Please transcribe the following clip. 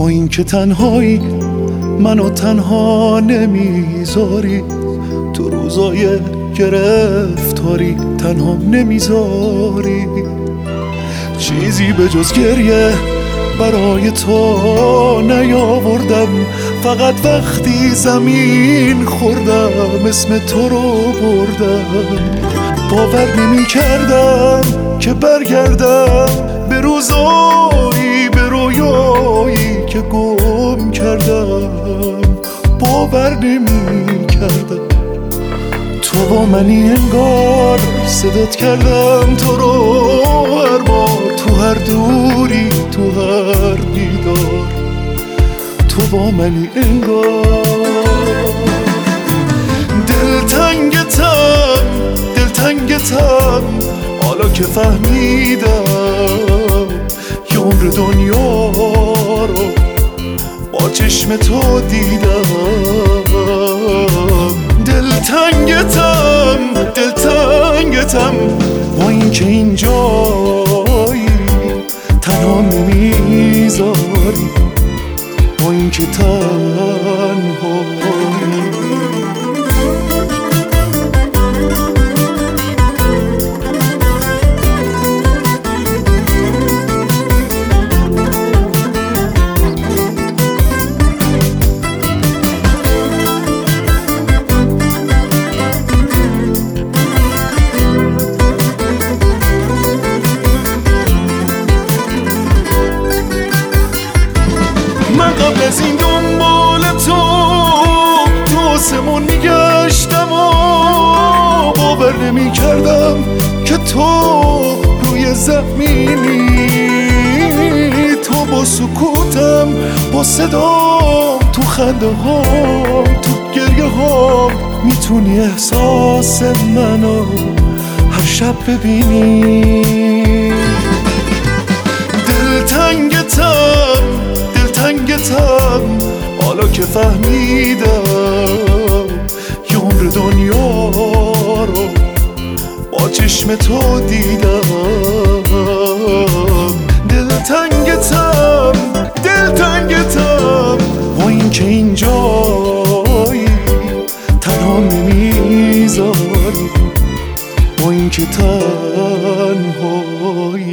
با این که تنهایی منو تنها نمیذاری، تو روزای گرفتاری تنها نمیذاری، چیزی به جز گریه برای تو نیاوردم، فقط وقتی زمین خوردم اسم تو رو بردم. باور نمی کردم که برگردم به روزایی به رویایی که گم کردم، باور نمی کردم تو با منی، انگار صدات کردم تو رو هر بار، تو هر دوری تو هر دیدار، تو با منی انگار. دلتنگتم حالا که فهمیدم یه عمر دنیا رو با چشم تو دیدم. دلتنگتم با این که اینجایی تنها نمیذاری، با این که تنهایی. من قبل از این دنبال تو آسمون میگشتم و باور نمی کردم که تو روی زمینی، تو با سکوتم با صدام تو خنده هام تو گریه هام میتونی احساس منو هر شب ببینی. دلتنگتم حالا که فهمیدم یه عمر دنیا رو با چشم تو دیدم. دلتنگتم با این که اینجایی تنها نمیذاری، با این که تنهایی.